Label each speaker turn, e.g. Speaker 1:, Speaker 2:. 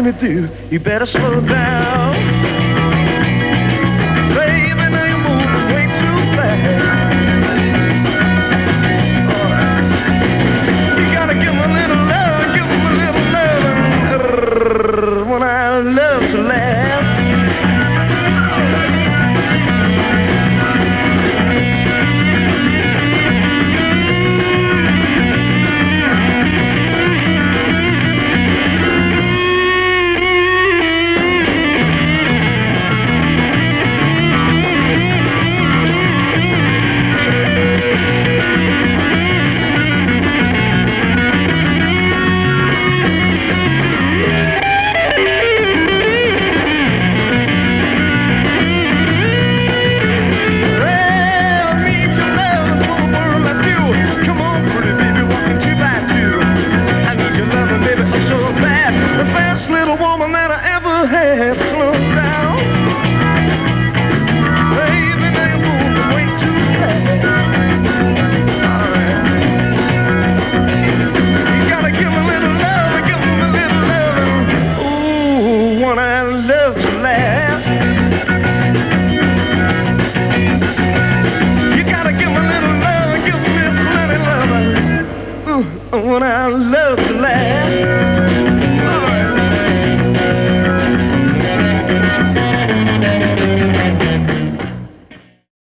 Speaker 1: to do, you better slow down. Baby, now you're moving way too fast. You gotta give me a little love, give me a little love. When I love to last. When I love to laugh.